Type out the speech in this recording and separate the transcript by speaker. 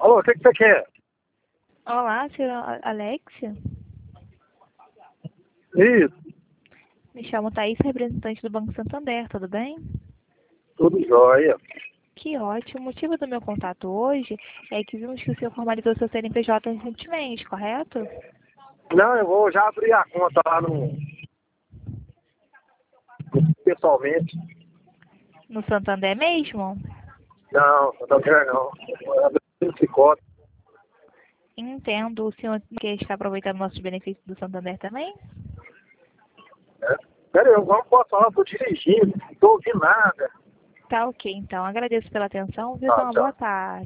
Speaker 1: Alô, o que você quer?
Speaker 2: Olá, senhora Alexia.
Speaker 1: Isso,
Speaker 2: Me chamo Thaís, representante do Banco Santander, tudo bem?
Speaker 1: tudo jóia.
Speaker 2: Que ótimo. O motivo do meu contato hoje é que vimos que o senhor formalizou seu CNPJ recentemente, correto?
Speaker 1: Não, eu vou já abrir a conta lá pessoalmente.
Speaker 2: No Santander mesmo?
Speaker 1: Não, não quero não. Vou abrir no Cicobi.
Speaker 2: Entendo. O senhor quer estar aproveitando nossos benefícios do Santander também?
Speaker 1: Né? Pera aí, eu não posso falar, tô dirigindo, não tô ouvindo nada.
Speaker 2: Tá ok, então. Agradeço pela atenção. Viu?
Speaker 1: Tá,
Speaker 2: Uma boa
Speaker 1: tchau.
Speaker 2: tarde.